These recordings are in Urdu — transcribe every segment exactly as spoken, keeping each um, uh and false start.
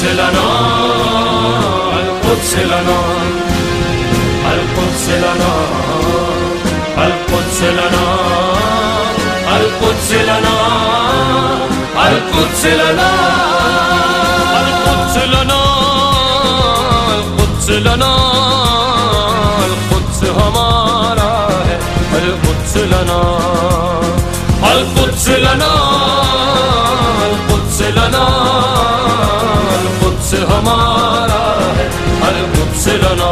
لنا القدس لنا القدس لنا القدس لنا القدس لنا القدس لنا القدس لنا القدس لنا القدس ہمارا ہے القدس لنا القدس لنا القدس لنا القدس ہمارا ہے القدس لنا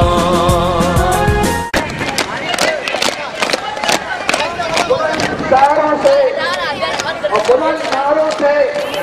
بلند نعروں سے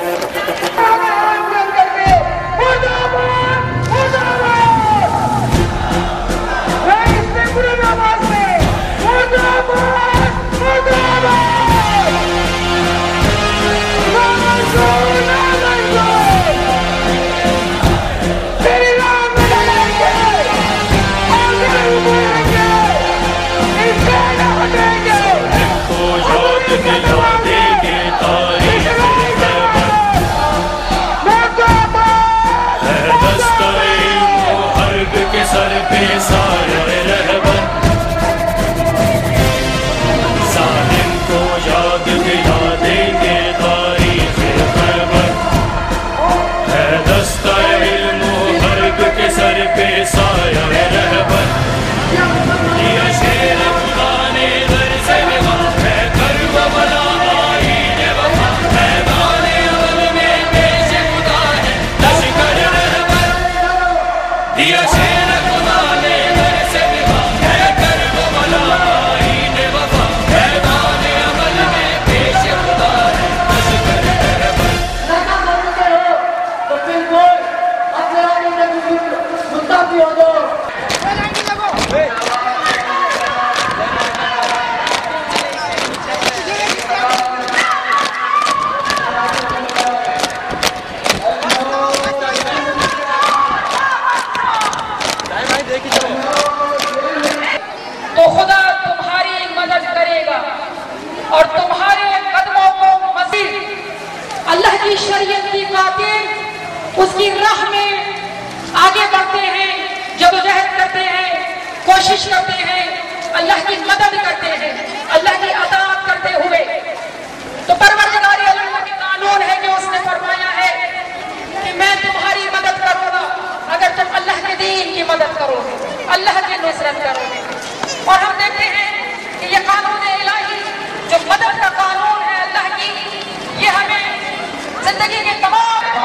تو خدا تمہاری مدد کرے گا اور تمہارے قدموں کو مزید اللہ کی شریعت کی خاطر اس کی راہ میں آگے بڑھتے ہیں، جدوجہد کرتے ہیں، کوشش کرتے ہیں، اللہ کی مدد کرتے ہیں، اللہ کی اطاعت کرتے ہوئے، تو پروردگار عالم کا قانون ہے کہ اس نے فرمایا ہے کہ میں تمہاری مدد کروں گا اگر تم اللہ کے دین کی مدد کرو گے، اللہ کی نصرت کرو گے۔ اور ہم دیکھتے ہیں کہ یہ قانون الہی جو مدد کا قانون ہے اللہ کی، یہ ہمیں زندگی کے تمام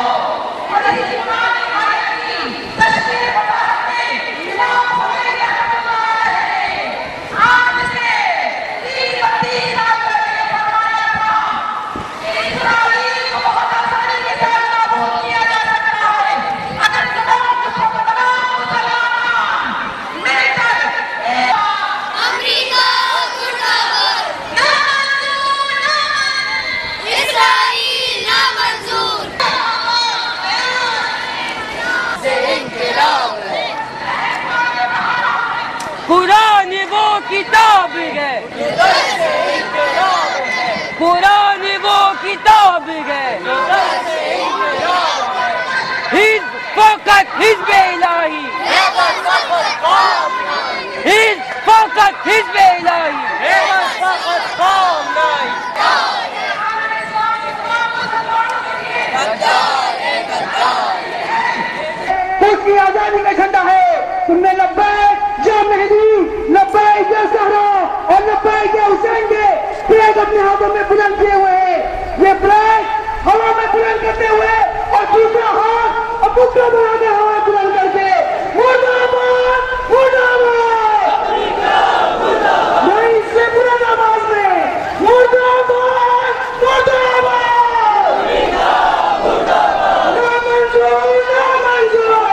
قرآن وہ کتاب ہے، قرآن وہ کتاب ہے، حزب فقط حزب الہی، حزب فقط حزب الہی، فقط قوم نہیں۔ اس کی آزادی کا جھنڈا ہے، تم نے لبیک یا مہدی، لبیک یا زہرا اور لبیک یا حسین کے فلیگ اپنے ہاتھوں میں بلند کیے ہوئے ہیں۔ یہ فلیگ ہوا میں بلند کرتے ہوئے اور دوسرا ہاتھ اور دوسرا بنا کے ہوا بلند کر کے مرد آباد مرد آباد، نہیں اس سے مرد آباد میں مرد آباد مرد آباد، نہ منظور نہ منظور،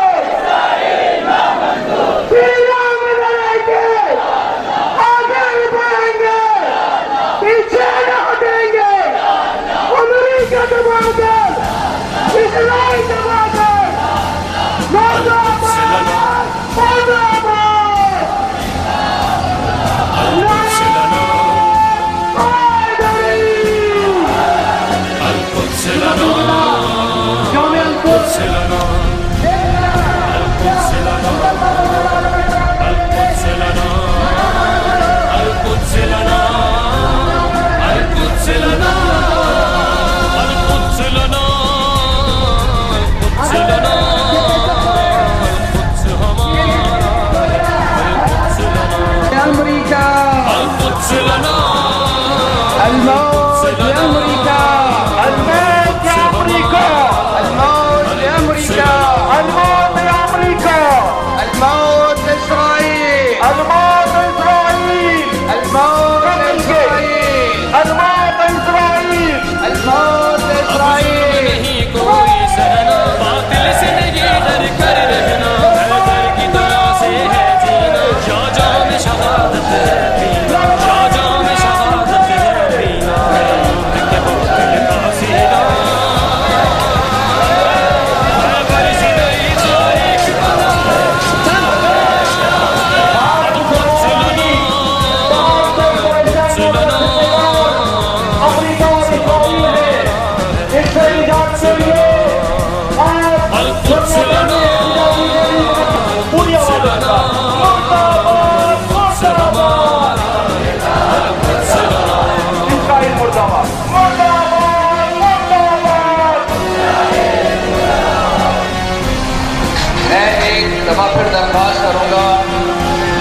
القدس لنا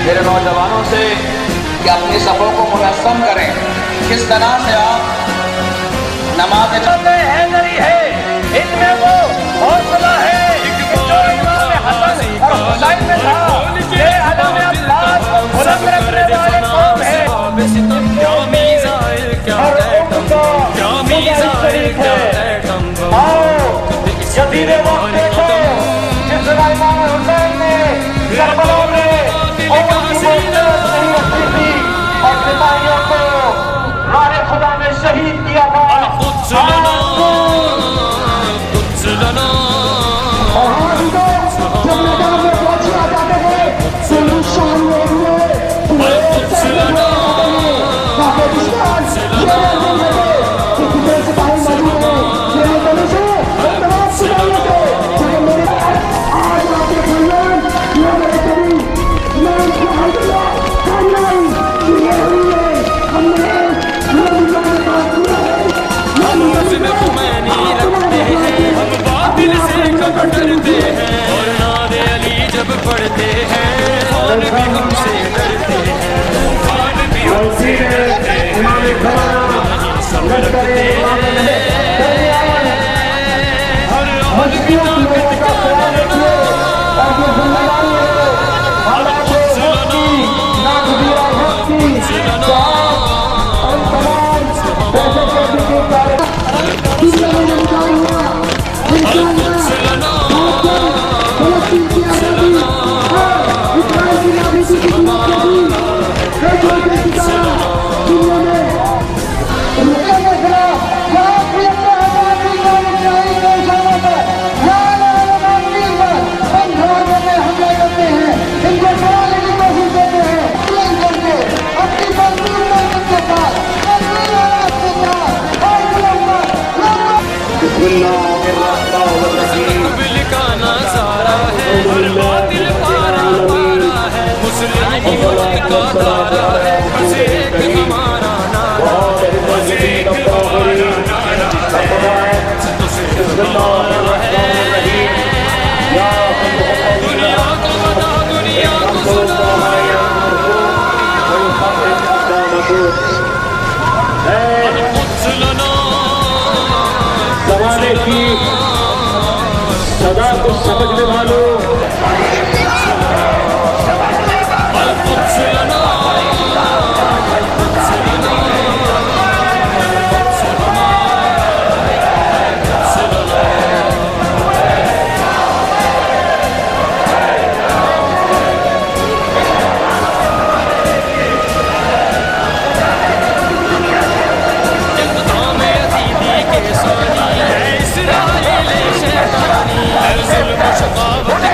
میرے نوجوانوں سے کہ اپنی صفوں کو منظم کریں. کس طرح سے آپ نماز حیدری ہے، ان میں وہ حوصلہ ہے جو امام حسن اور حسین میں تھا. یہ علم افلاس بلند رکھنے والے قوم ہے. ہر قوم کا مجاہد شریف ہے. آؤ جدید وقت دیکھو جس طرح امام حسین نے کربلا میں قوم کی بہتر نہیں رکھی تھی اور سپاہیوں کو راہ خدا میں شہید کیا تھا. ڈرتے ہیں اور ناد علی جب پڑھتے ہیں خون بھی ہم سے ڈرتے ہیں. خون بھی ہم سے ڈرتے ہیں. سب رکھتے ہیں ہر روز کی طاقت کا زمانے کی صدا کو سمجھنے والوں ظلم و شقاوت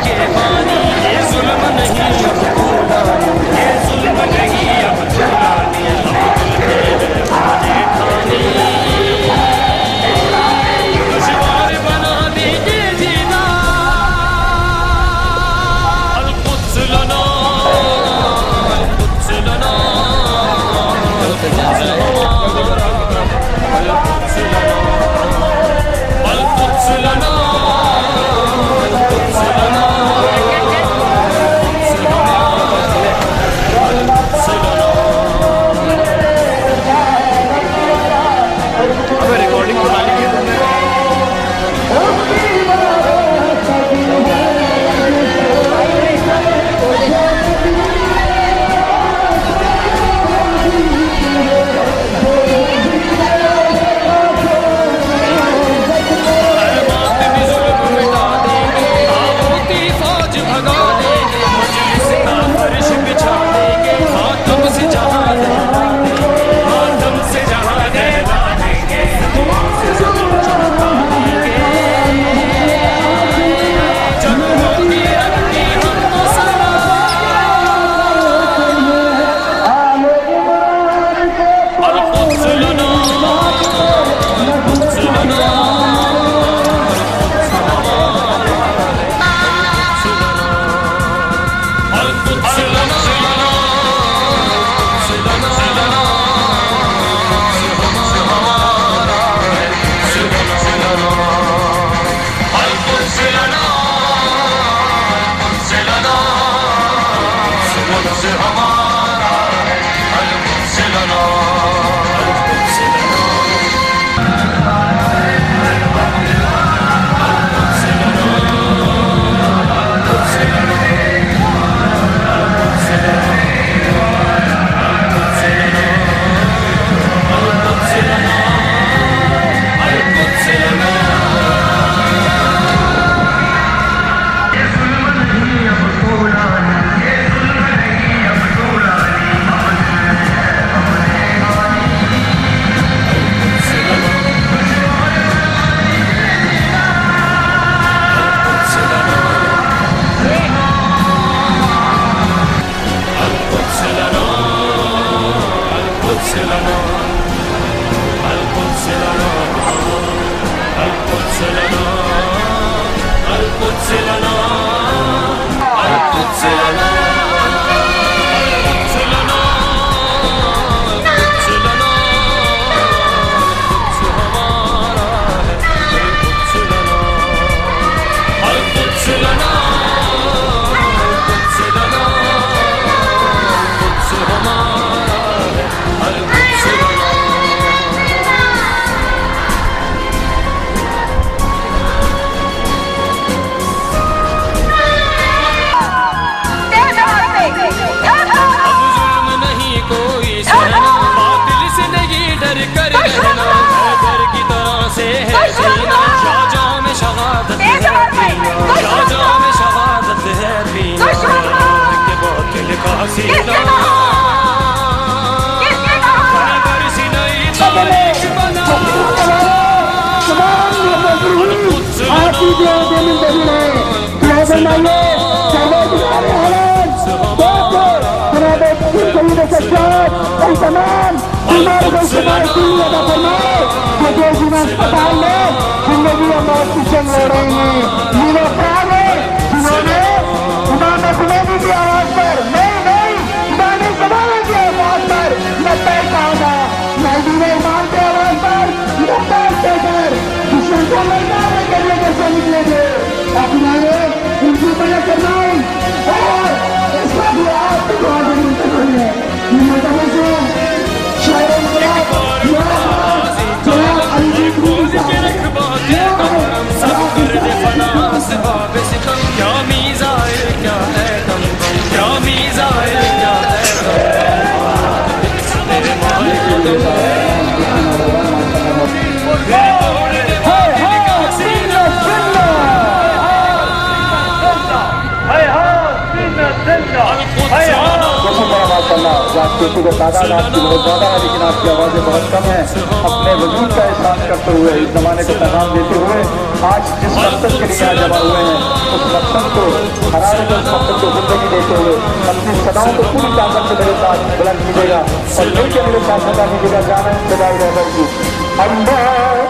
किसी को तादाद आपकी बहुत ज़्यादा है, लेकिन आपकी आवाज़ें बहुत कम हैं। अपने वजूद का एहसास करते हुए इस ज़माने को पैगाम देते हुए आज जिस मकसद के लिए यहाँ जमा हुए हैं उस मकसद को हरारत उस मकसद को ज़िंदगी देते हुए अपनी सदाओं को पूरी ताकत से मेरे साथ बुलंद कीजिएगा और मिलकर मेरे साथ सदा कीजिएगा। जाना सदाई रहबर की अल्लाह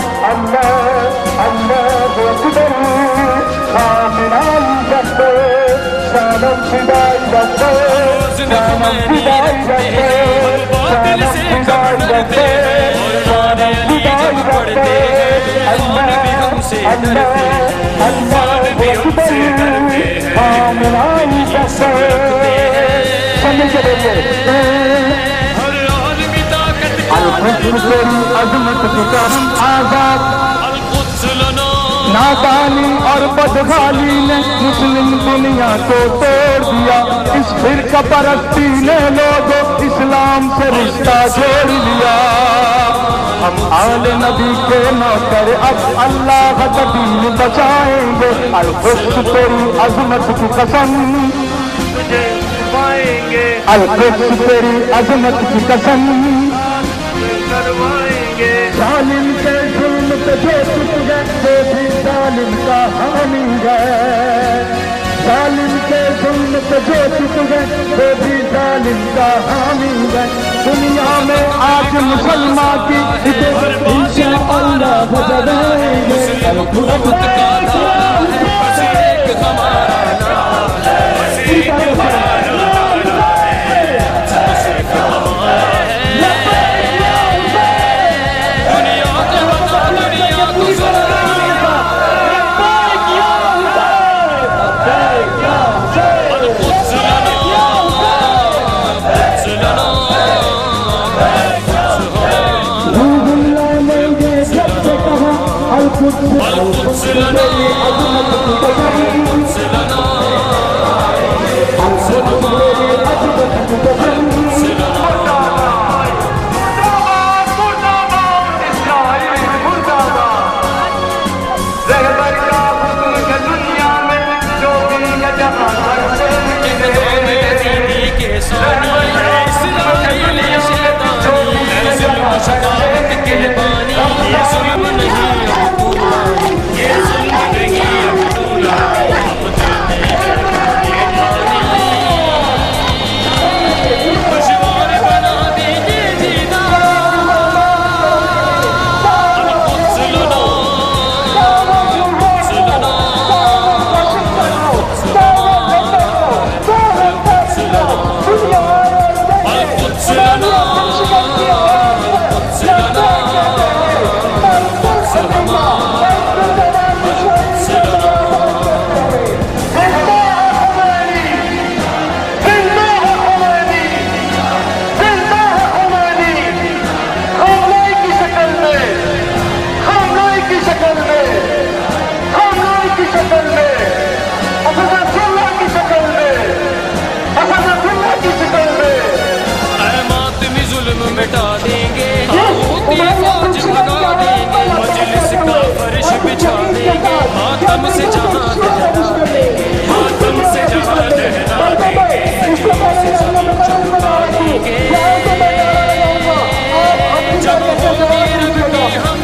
अल्लाह अल्लाह अकबर खामिनाई जब्बे सनम फिदाई जब्बे सनम फिदाई जब्बे सनम फिदाई जब्बे सनम फिदाई जब्बे अल्लाह अल्लाह अल्लाह अकबर खामिनाई जब्बे समझ लीजिए अल-कुद्स तेरी अज़मत की कसम आज़ाद नादानी और बदहाली ने मुस्लिम दुनिया को तोड़ दिया। इस फिरका परस्ती ने लोगों इस्लाम से रिश्ता जोड़ लिया। हम आले नबी के नौकर अब अल्लाह का दीन बचाएंगे। अल-कुद्स तेरी अज़मत की कसम तुझे पाएंगे। अल-कुद्स तेरी अज़मत की कसम करवाएंगे। जालिम के जुल्म पे जो चुप गए वो भी जालिम का हामी है। जालिम के जुल्म पे जो चुप गए वो भी जालिम का हामी है। दुनिया में आज मुसलमान की इंशाअल्लाह बजाएंगे। अल-कुद्स लना अल-कुद्स लना से जहां लहराए, मातम से जहां लहराए, जब होगी रंगी हम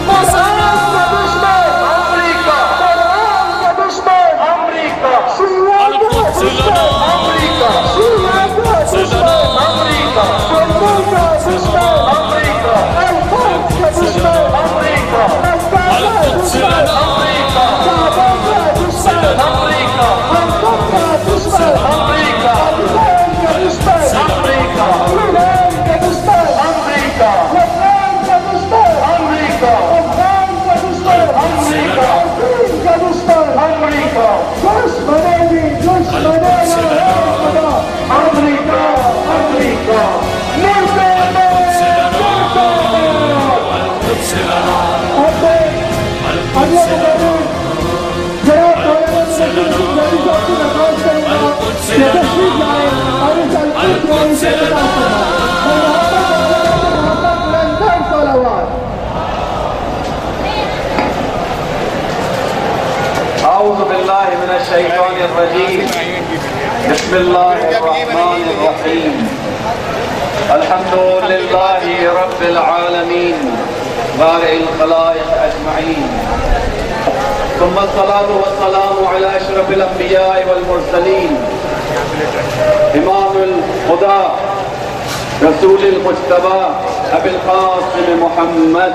أعوذ بالله من الشيطان الرجيم بسم الله الرحمن الرحيم الحمد لله رب العالمين بارئ الخلائق أجمعين ثم الصلاة والسلام على أشرف الأنبياء والمرسلين إمام الهدى رسول المجتبى أبي القاسم محمد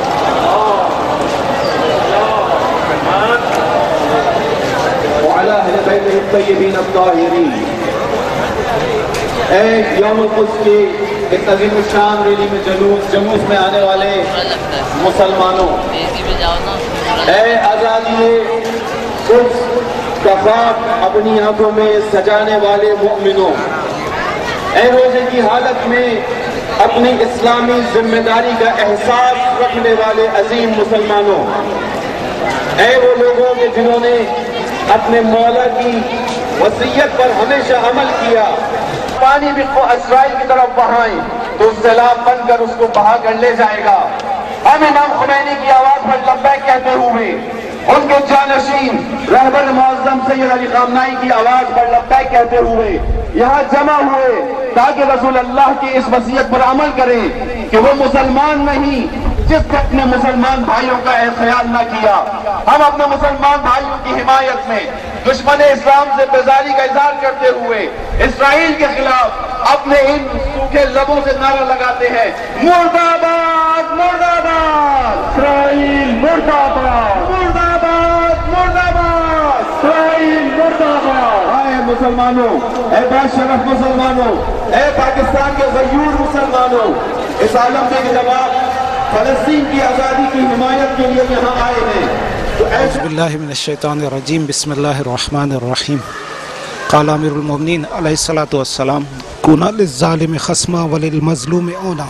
وعلى أهل بيته الطيبين الطاهرين. اے یوم القدس کی ایک عظیم الشان ریلی میں جلوس جموس میں آنے والے مسلمانوں، اے آزادی قدس کا خواب اپنی آنکھوں میں سجانے والے مؤمنوں، اے روزے کی حالت میں اپنی اسلامی ذمہ داری کا احساس رکھنے والے عظیم مسلمانوں، اے وہ لوگوں کے جنہوں نے اپنے مولا کی وصیت پر ہمیشہ عمل کیا، پانی بھی اسرائیل کی طرف بہائیں تو سیلاب بن کر اس کو بہا کر لے جائے گا۔ ہم امام خمینی کی آواز پر لبیک کہتے ہوئے ان کے جانشین رہبر معظم سید علی خامنائی کی آواز پر لبیک کہتے ہوئے یہاں جمع ہوئے تاکہ رسول اللہ کی اس وصیت پر عمل کریں کہ وہ مسلمان نہیں جس نے اپنے مسلمان بھائیوں کا خیال نہ کیا۔ ہم اپنے مسلمان بھائیوں کی حمایت میں دشمن اسلام سے بیزاری کا اظہار کرتے ہوئے اسرائیل کے خلاف اپنے ان سوکھے لبوں سے نعرہ لگاتے ہیں، مرد آباد مرد آباد اسرائیل، مرد آباد مرد آباد مرد آباد اسرائیل، مرد آباد۔ اے مسلمانوں، اے باشرف مسلمانوں، اے پاکستان کے غیور مسلمانوں، اس عالم میں جواب فلسطین کی آزادی کی حمایت کے لیے یہاں آئے ہیں تو اعوذ باللہ من الشیطان الرجیم بسم اللہ الرحمن الرحیم قال امیر المومنین علیہ الصلاۃ والسلام کنا للظالم خصما وللمظلوم اونا۔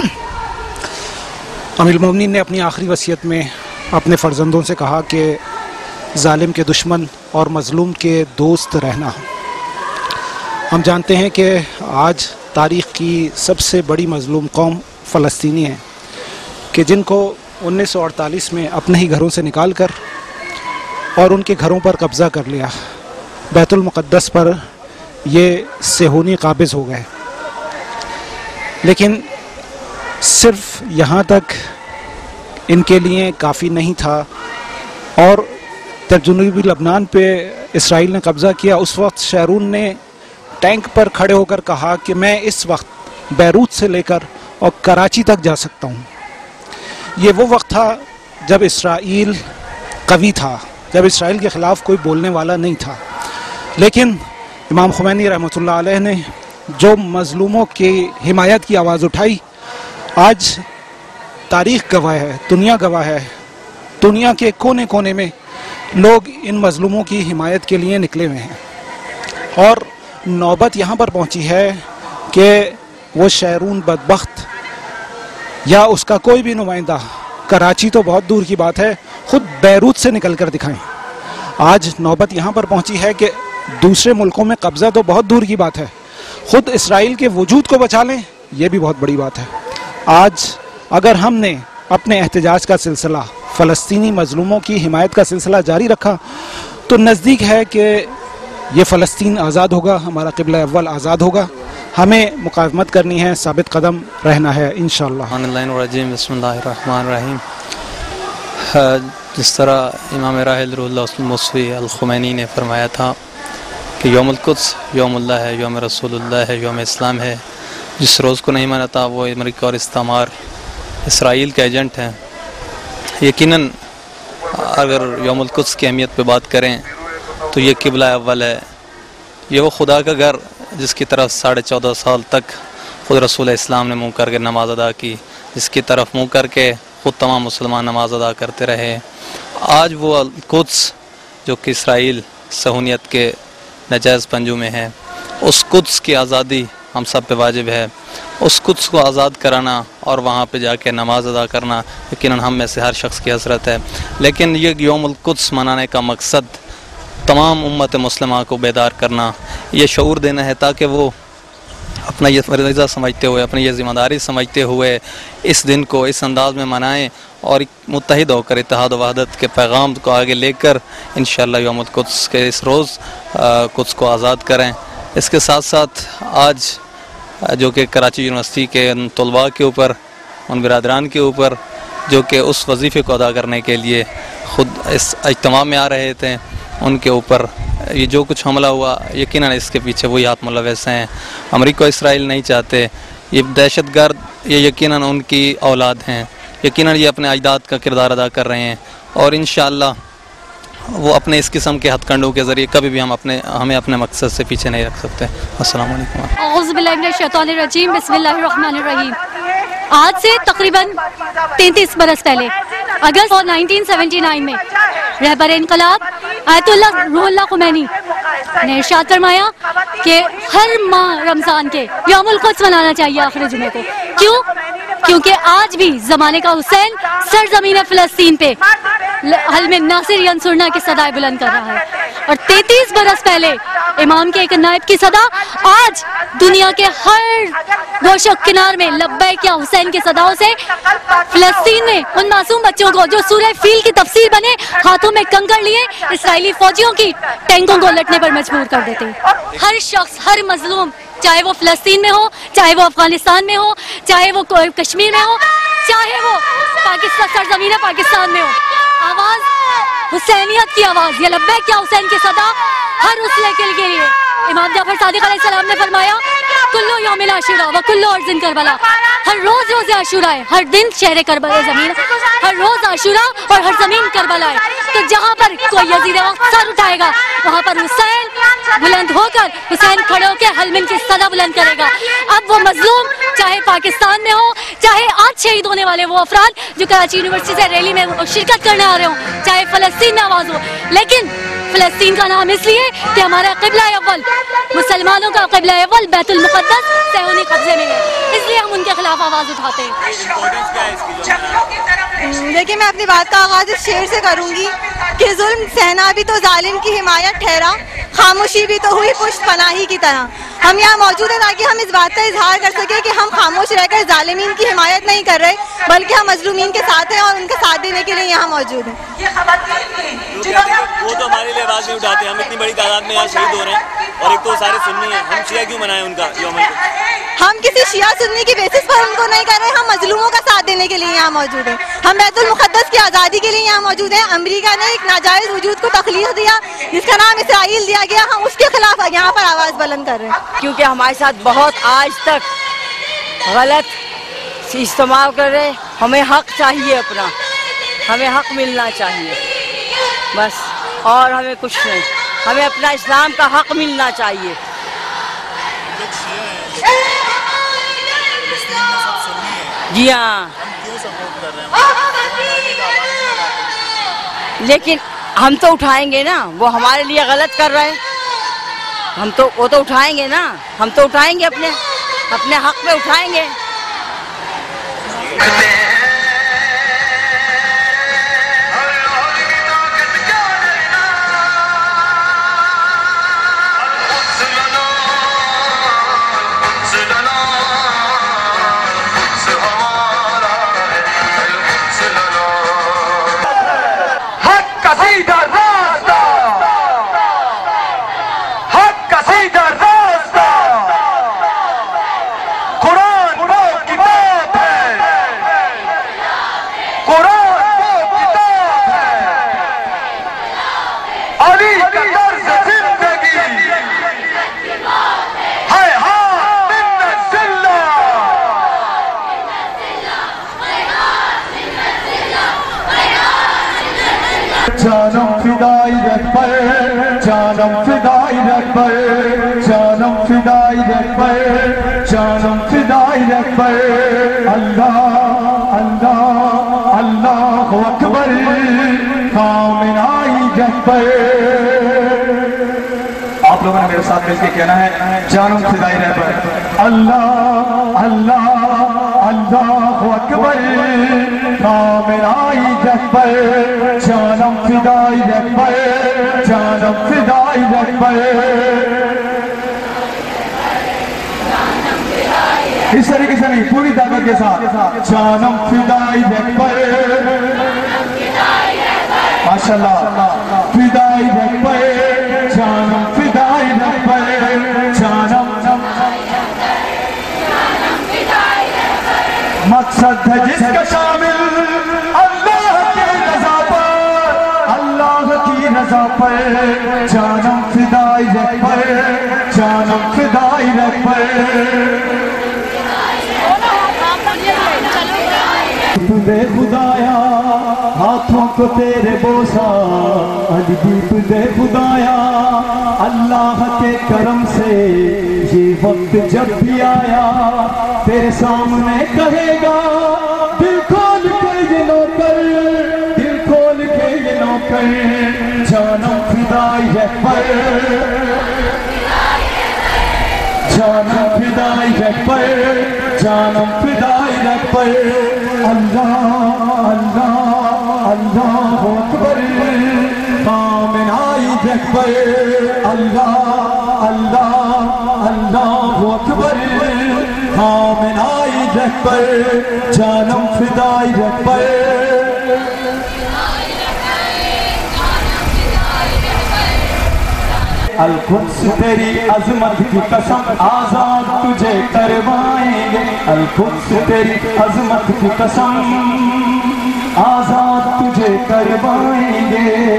امیر المومنین نے اپنی آخری وصیت میں اپنے فرزندوں سے کہا کہ ظالم کے دشمن اور مظلوم کے دوست رہنا۔ ہم جانتے ہیں کہ آج تاریخ کی سب سے بڑی مظلوم قوم فلسطینی ہیں کہ جن کو انیس سو اڑتالیس میں اپنے ہی گھروں سے نکال کر اور ان کے گھروں پر قبضہ کر لیا، بیت المقدس پر یہ صہیونی قابض ہو گئے۔ لیکن صرف یہاں تک ان کے لیے کافی نہیں تھا، اور جب جنوبی لبنان پہ اسرائیل نے قبضہ کیا اس وقت شیرون نے ٹینک پر کھڑے ہو کر کہا کہ میں اس وقت بیروت سے لے کر اور کراچی تک جا سکتا ہوں۔ یہ وہ وقت تھا جب اسرائیل قوی تھا، جب اسرائیل کے خلاف کوئی بولنے والا نہیں تھا۔ لیکن امام خمینی رحمۃ اللہ علیہ نے جو مظلوموں کی حمایت کی آواز اٹھائی، آج تاریخ گواہ ہے، دنیا گواہ ہے، دنیا کے کونے کونے میں لوگ ان مظلوموں کی حمایت کے لیے نکلے ہوئے ہیں، اور نوبت یہاں پر پہنچی ہے کہ وہ شیرون بدبخت یا اس کا کوئی بھی نمائندہ، کراچی تو بہت دور کی بات ہے، خود بیروت سے نکل کر دکھائیں۔ آج نوبت یہاں پر پہنچی ہے کہ دوسرے ملکوں میں قبضہ تو بہت دور کی بات ہے، خود اسرائیل کے وجود کو بچا لیں، یہ بھی بہت بڑی بات ہے۔ آج اگر ہم نے اپنے احتجاج کا سلسلہ फ़लस्तीनी मज़लूमों की हिमायत का सिलसिला जारी रखा तो नज़दीक है कि ये फ़लस्तीन आज़ाद होगा, हमारा क़िबला अव्वल आज़ाद होगा। हमें मुक़ावमत करनी है, साबित कदम रहना है इंशाअल्लाह। बिस्मिल्लाहिर्रहमानिर्रहीम। जिस तरह इमाम राहिल रूहुल्लाह मौसूवी अल-खुमैनी ने फरमाया था कि यौमुल कुद्स यौमुल्लाह है, यौम रसूलुल्लाह है, यौम इस्लाम है। जिस रोज़ को नहीं मनाता वो अमेरिका और इस्तामार इसराइल के एजेंट हैं। यकीनन अगर यौमुल कुद्स की अहमियत पे बात करें तो ये क़िबला अव्वल है, ये वो खुदा का घर जिसकी तरफ साढ़े चौदह साल तक ख़ुद रसूल इस्लाम ने मुँह करके नमाज अदा की, जिसकी तरफ मुँह करके ख़ुद तमाम मुसलमान नमाज अदा करते रहे। आज वो कुद्स जो कि इसराइल सहूनियत के नजायज़ पंजू में है, उस कुद्स की आज़ादी हम सब पे वाजिब है। उस कुद्स को आज़ाद कराना और वहाँ पे जाके नमाज अदा करना यकीनन हम में से हर शख्स की हसरत है। लेकिन ये यौमुल कुद्स मनाने का मकसद तमाम उम्मत मुस्लिमा को बेदार करना, ये शऊर देना है ताकि वो अपना ये फरीज़ा समझते हुए, अपनी ये ज़िम्मेदारी समझते हुए इस दिन को इस अंदाज़ में मनाएं और मुत्तहिद होकर इत्तेहाद व वहदत के पैगाम को आगे लेकर इंशाअल्लाह यौमुल कुद्स के इस रोज़ कुद्स को आज़ाद करें। इसके साथ साथ आज जो कि कराची यूनिवर्सिटी के उन तलबा के ऊपर, उन बिरादरान के ऊपर जो कि उस वजीफ़े को अदा करने के लिए ख़ुद इस इज्तिमा में आ रहे थे, उनके ऊपर ये जो कुछ हमला हुआ यकीनन इसके पीछे वही हाथ मुलव्वस हैं। अमेरिका इसराइल नहीं चाहते, ये दहशतगर्द ये यकीनन उनकी औलाद हैं, यकीनन ये अपने अजदाद का किरदार अदा कर रहे हैं और इंशाअल्लाह वो अपने इस किस्म के हथकंडों के ज़रिए कभी भी हम अपने हमें अपने मकसद से पीछे नहीं रख सकते। अस्सलाम वालेकुम। औज़ु बिल्लाहि मिनश शैतानिर रजीम, बिस्मिल्लाहिर रहमानिर रहीम। आज से तकरीबन तैंतीस बरस पहले अगस्त उन्नीस सौ उन्यासी में रहबर इनकलाब आयतुल्लाह रूहुल्लाह खुमैनी ने इरशाद फरमाया कि हर माह रमज़ान के यौमुल कुद्स मनाना चाहिए आखिरी जुमे को। क्यों? क्योंकि आज भी ज़माने का हुसैन सरज़मीन फ़लस्तीन पे हल में नासिर यंसुरना की सदाएं बुलंद कर रहा है और तैंतीस बरस पहले इमाम के एक नायब की सदा आज दुनिया के हर गोशो किनार में लब्बैक या हुसैन की सदाओं से फ़लस्तीन में उन मासूम बच्चों को जो सूरह फील की तफसीर बने हाथों में कंकड़ लिए इसराइली फौजियों की टैंकों को लटने पर मजबूर कर देते। हर शख्स, हर मजलूम, चाहे वो फ़लस्तीन में हो, चाहे वो अफगानिस्तान में हो, चाहे वो कश्मीर में हो, चाहे वो पाकिस्तान सरजमीन पाकिस्तान में हो, आवाज़ हुसैनियत की आवाज़, ये लब्बैक या हुसैन की सदा हर उस लेकिन के लिए इमाम जाफर सादिक अलैहिस्सलाम ने फरमाया कुल्लु यौमिल आशुरा व कुल्लु अर्ज़िन करबला, हर रोज रोज आशुरा है, हर दिन शहर करबला जमीन, हर रोज आशुरा और हर जमीन करबला है। तो जहाँ पर कोई यजीद वक्त सर उठाएगा वहाँ पर हुसैन बुलंद होकर हुसैन खड़े होकर हलमिन की सदा बुलंद करेगा। अब वो मजलूम चाहे पाकिस्तान में हो, चाहे आज शहीद होने वाले वो अफराद जो कराची यूनिवर्सिटी से रैली में शिरकत करने आ रहे हों, चाहे फलस्तीन में आवाज हो, लेकिन फलस्तीन का नाम इसलिए कि हमारा क़िबला अव्वल, मुसलमानों का क़िबला अव्वल बैतुल मुक़द्दस सहूनी कब्जे में है, इसलिए हम उनके खिलाफ आवाज उठाते हैं। देखिए, मैं अपनी बात का आगाज इस शेर से करूंगी कि जुल्म सहना भी तो जालिम की हिमायत ठहरा, खामोशी भी तो हुई पुष्ट पनाही की तरह। हम यहाँ मौजूद हैं ताकि हम इस बात का इजहार कर सके कि हम खामोश रहकर जालिमीन की हिमायत नहीं कर रहे, बल्कि हम मजलूमीन के साथ हैं और उनका साथ देने के लिए यहाँ मौजूद हैं। वो तो हमारे लिए आवाज नहीं उठाते, हम इतनी बड़ी तादाद में यहाँ शहीद हो रहे हैं और एक तो सारे सुन्नी हैं, हम शिया क्यों मनाएं उनका यौम? हम किसी शिया सुन्नी की बेसिस पर उनको नहीं कर रहे, हम मजलूमों का साथ देने के लिए यहाँ मौजूद हैं। हम बैतुल मुक़द्दस की आज़ादी के लिए यहाँ मौजूद हैं। अमेरिका ने एक नाजायज़ वजूद को तखलीस दिया जिसका नाम इसराइल दिया गया, हम उसके खिलाफ यहाँ पर आवाज़ बुलंद कर रहे हैं। क्योंकि हमारे साथ बहुत आज तक गलत इस्तेमाल कर रहे, हमें हक चाहिए, अपना हमें हक मिलना चाहिए बस, और हमें कुछ नहीं, हमें अपना इस्लाम का हक मिलना चाहिए। जी हाँ, लेकिन हम तो उठाएंगे ना, वो हमारे लिए गलत कर रहे हैं, हम तो वो तो उठाएंगे ना, हम तो उठाएंगे अपने अपने हक पे उठाएंगे। جانم فدائی اکبر جانم فدائی اکبر جانم فدائی اکبر اللہ اللہ اللہ اکبر کامنائی اکبر آپ لوگوں نے میرے ساتھ مل کے کہنا ہے جانم فدائی اکبر اللہ اللہ اللہ اکبر کامنائی اکبر جانم فدائی اکبر جانم فدائی اکبر اس طریقے سے نہیں پوری طاقت کے ساتھ جانم فدائی اکبر ماشاءاللہ فدائی اکبر جانم فدائی اکبر جانم مقصد ہے جس کا شامل اللہ کی رضا پر اللہ کی رضا پر جانم فدائی اکبر جانم فدائی اکبر دے خدایا ہاتھوں کو تیرے بوسا علی دیپ دے خدایا اللہ کے کرم سے یہ وقت جب بھی آیا تیرے سامنے کہے گا دل کھول کے یہ نوکر دل کھول کے یہ نوکر جانم فدائی اکبر جانم فدائی اکبر جانم فدائی اکبر اللہ اللہ اللہ اکبر کامنائی اکبر اللہ اللہ اللہ اکبر کامنائی اکبر جانم فدائی اکبر القدس تیری عظمت کی قسم آزاد تجھے کروائیں گے القدس تیری عظمت کی قسم آزاد تجھے کروائیں گے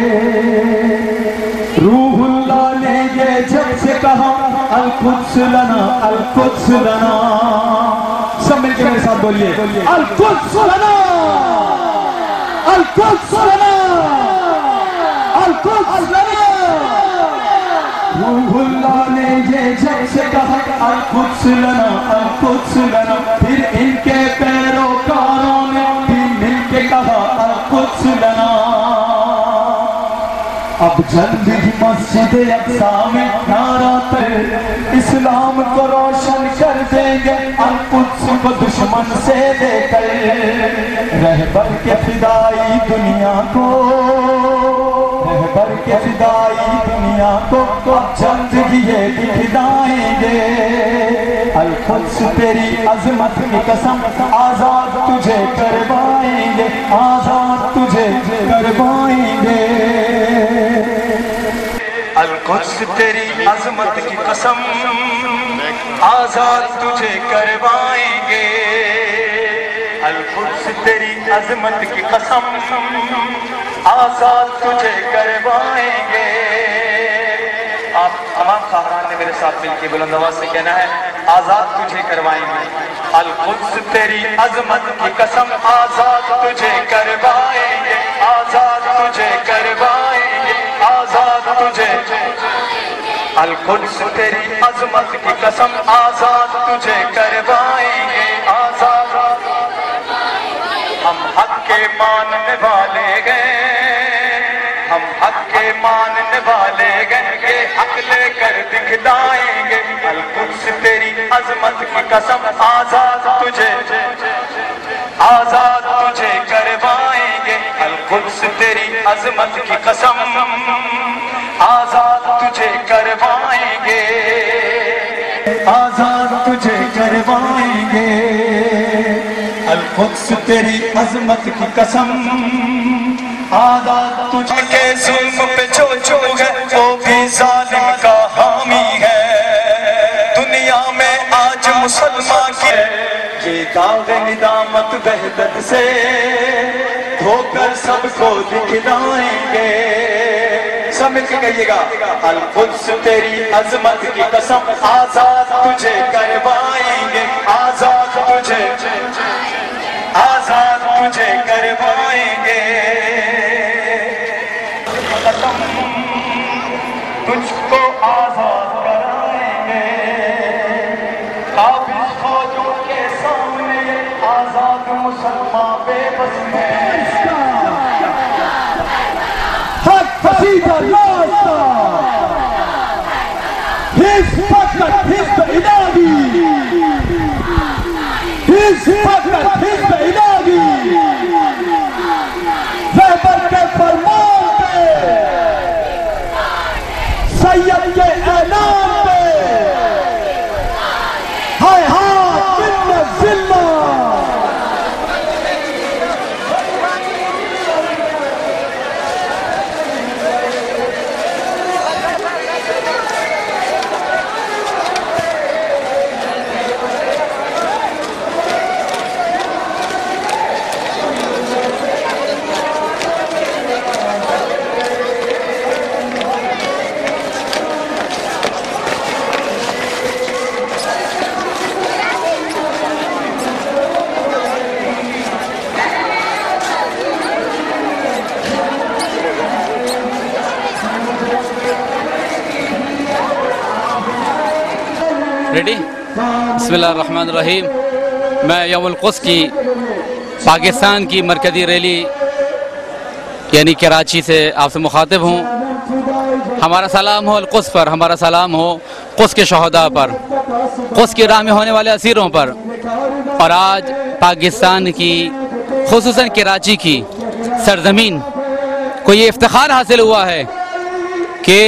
روح اللہ نے یہ جب سے کہا القدس لنا القدس لنا سب مل کے میرے ساتھ بولیے القدس لنا القدس لنا القدس لنا روح اللہ نے یہ جب سے کہا القدس لنا القدس لنا پھر ان کے پیروکاروں نے بھی مل کے کہا القدس لنا اب جلد ہی مسجد اقصی میں نعرہ تر اسلام کو روشن کر دیں گے القدس کو دشمن سے لے کر رہبر کے فدائی دنیا کو رہبر کے فدائی دنیا کو اب جلد ہی یہ دکھلائیں گے القدس تیری عظمت کی قسم آزاد تجھے کروائیں گے آزاد تجھے کروائیں گے القدس تیری عظمت کی قسم آزاد تجھے کروائیں گے القدس تیری عظمت کی قسم آزاد تجھے کروائیں گے آپ تمام خواہران نے میرے ساتھ مل کے بلند آواز سے کہنا ہے آزاد تجھے کروائیں گے القدس تیری عظمت کی قسم آزاد تجھے کروائیں گے آزاد تجھے کروائیں گے آزاد تجھے القدس تیری عظمت کی قسم آزاد تجھے کروائیں گے آزاد ہم حق کے ماننے والے گئے ہم حق کے ماننے والے گئے یہ حق لے کر دکھلائیں گے القدس تیری عظمت کی قسم آزاد تجھے آزاد تجھے کروائیں گے القدس تیری عظمت کی قسم آزاد تجھے کروائیں گے آزاد تجھے کروائیں گے القدس تیری عظمت کی قسم آزاد تجھے کے ظلم پہ جو جو ہے وہ بھی ظالم کا حامی ہے دنیا میں آج مسلمان کی یہ داغ ندامت وحدت سے دھو کر سب کو دکھلائیں گے سب مل کے کہیے گا القدس تیری عظمت کی قسم آزاد تجھے کروائیں گے آزاد تجھے آزاد تجھے کروائیں گے تجھ کو آزاد کرائیں گے، قابض فوجوں کے سامنے آزاد مسلمان بے بس ہیں۔ حق فسیدہ راستہ، حزب فقط حزب الہی، حزب فقط حزب الہی، رہبر کے فرمان پہ، سید کے اعلان پہ، ہائے ہاتھ من ذلہ۔ ریڈی؟ بسم اللہ الرحمن الرحیم۔ میں یوم القدس کی پاکستان کی مرکزی ریلی یعنی کراچی سے آپ سے مخاطب ہوں۔ ہمارا سلام ہو القدس پر، ہمارا سلام ہو قدس کے شہداء پر، قدس کی راہ میں ہونے والے اسیروں پر۔ اور آج پاکستان کی خصوصاً کراچی کی سرزمین کو یہ افتخار حاصل ہوا ہے کہ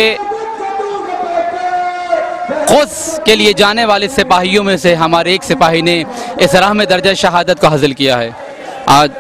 قدس کے لیے جانے والے سپاہیوں میں سے ہمارے ایک سپاہی نے اس راہ میں درجہ شہادت کو حاصل کیا ہے۔ آج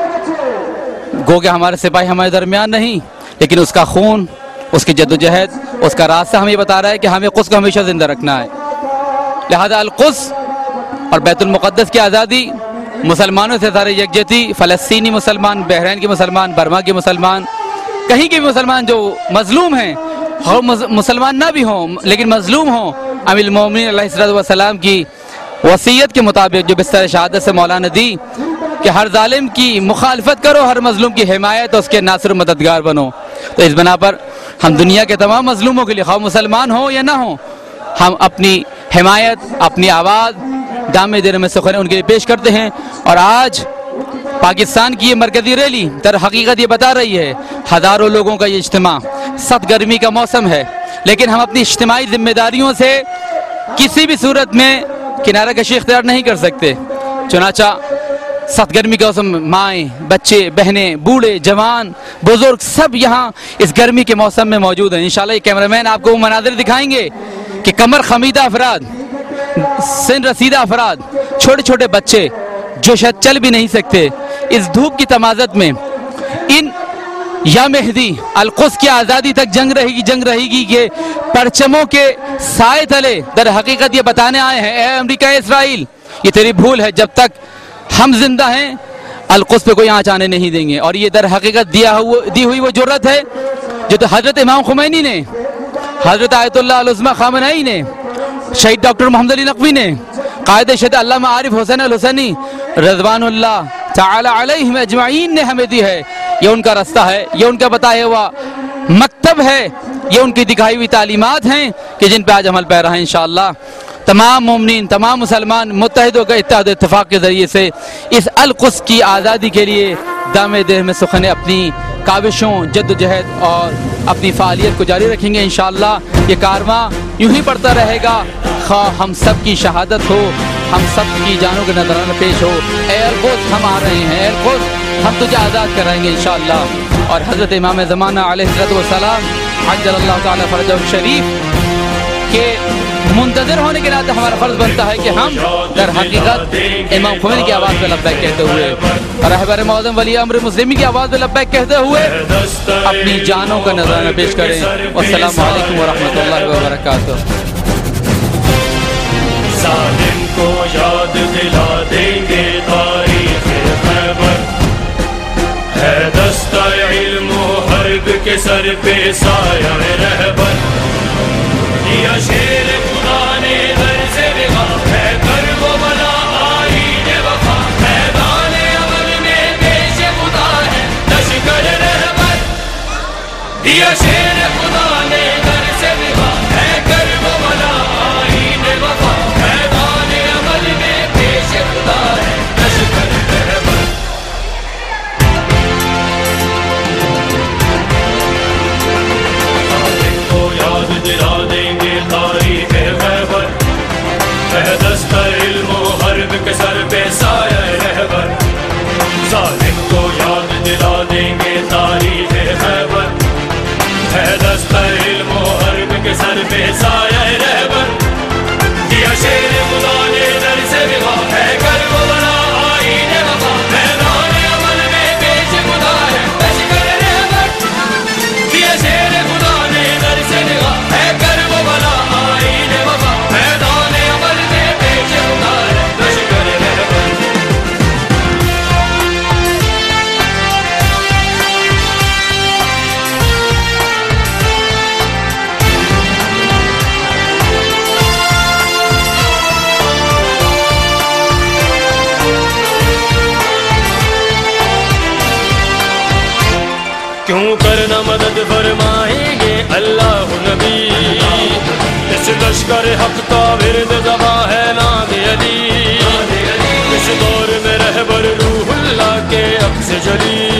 گو کہ ہمارے سپاہی ہمارے درمیان نہیں، لیکن اس کا خون، اس کی جدوجہد، اس کا راستہ ہمیں بتا رہا ہے کہ ہمیں قدس کو ہمیشہ زندہ رکھنا ہے۔ لہذا القدس اور بیت المقدس کی آزادی، مسلمانوں سے سارے یکجہتی، فلسطینی مسلمان، بحرین کے مسلمان، برما کے مسلمان، کہیں کے بھی مسلمان جو مظلوم ہیں، مسلمان نہ بھی ہوں لیکن مظلوم ہوں، امیر المومنین علیہ الصلوۃ والسلام کی وصیت کے مطابق جو بستر شہادت سے مولانا دی کہ ہر ظالم کی مخالفت کرو، ہر مظلوم کی حمایت اور اس کے ناصر و مددگار بنو۔ تو اس بنا پر ہم دنیا کے تمام مظلوموں کے لیے، خواہ مسلمان ہوں یا نہ ہوں، ہم اپنی حمایت، اپنی آواز دامِ دل میں سخن ان کے لیے پیش کرتے ہیں۔ اور آج پاکستان کی یہ مرکزی ریلی در حقیقت یہ بتا رہی ہے، ہزاروں لوگوں کا یہ اجتماع، سخت گرمی کا موسم ہے، لیکن ہم اپنی اجتماعی ذمہ داریوں سے کسی بھی صورت میں کنارہ کشی اختیار نہیں کر سکتے۔ چنانچہ سخت گرمی کا موسم، مائیں، بچے، بہنیں، بوڑھے، جوان، بزرگ سب یہاں اس گرمی کے موسم میں موجود ہیں۔ انشاءاللہ یہ کیمرامین آپ کو وہ مناظر دکھائیں گے کہ کمر خمیدہ افراد، سن رسیدہ افراد، چھوٹے چھوٹے بچے جو شاید چل بھی نہیں سکتے، اس دھوپ کی تمازت میں ان یا مہدی القدس کی آزادی تک جنگ رہے گی، جنگ رہے گی کہ پرچموں کے سائے تلے در حقیقت یہ بتانے آئے ہیں، اے امریکہ، اسرائیل، یہ تیری بھول ہے، جب تک ہم زندہ ہیں القدس پہ کوئی آنچ آنے نہیں دیں گے۔ اور یہ در حقیقت دیا دی ہوئی وہ جرت ہے جو تو حضرت امام خمینی نے، حضرت آیت اللہ العظمیٰ خامنہئی نے، شہید ڈاکٹر محمد علی نقوی نے، قائد شہید علامہ عارف حسین الحسینی رضوان اللہ تعالی علیہم اجمعین نے ہمیں دی ہے۔ یہ ان کا راستہ ہے، یہ ان کا بتایا ہوا مکتب ہے، یہ ان کی دکھائی ہوئی تعلیمات ہیں کہ جن پہ آج عمل پیرا ہے۔ انشاءاللہ تمام مومنین، تمام مسلمان متحد ہو کر اتحاد و اتفاق کے ذریعے سے اس القدس کی آزادی کے لیے دامِ دل میں سخن اپنی کاوشوں، جد و جہد اور اپنی فعالیت کو جاری رکھیں گے۔ انشاءاللہ یہ کارواں یوں ہی پڑتا رہے گا، خواہ ہم سب کی شہادت ہو، ہم سب کی جانوں کے نذرانہ پیش ہو۔ اے القدس ہم آ رہے ہیں، اے القدس ہم تجھے آزاد کرائیں گے انشاءاللہ۔ اور حضرت امام زمانہ علیہ السلام عجل اللہ تعالیٰ فرجہ الشریف کے منتظر ہونے کے ناطے ہمارا فرض بنتا ہے کہ ہم در حقیقت امام خمینی کی آواز پہ لبیک کہتے ہوئے، رہبر معظم ولی امر مسلمین کی آواز پہ لبیک کہتے ہوئے اپنی جانوں کا نذرانہ پیش کریں۔ والسلام علیکم ورحمۃ اللہ وبرکاتہ۔ ظالم کو یاد دلا دیں گے تاریخ خیبر، ہے دستہ علم و حرب کے سر پہ سایہ رہبر، یا شیر خدا نے در سے بغا ہے کر وہ بلا آئین وفا، میدان عمل میں پیش خدا ہے لشکر رہبر، یا شیر خدا نے در سے بغا मदद फरमाएंगे अल्लाह नबी। इस लश्कर हक का विर्द ज़बा है नाद अली, इस दौर में रहबर रूहुल्लाह के अक्स जली।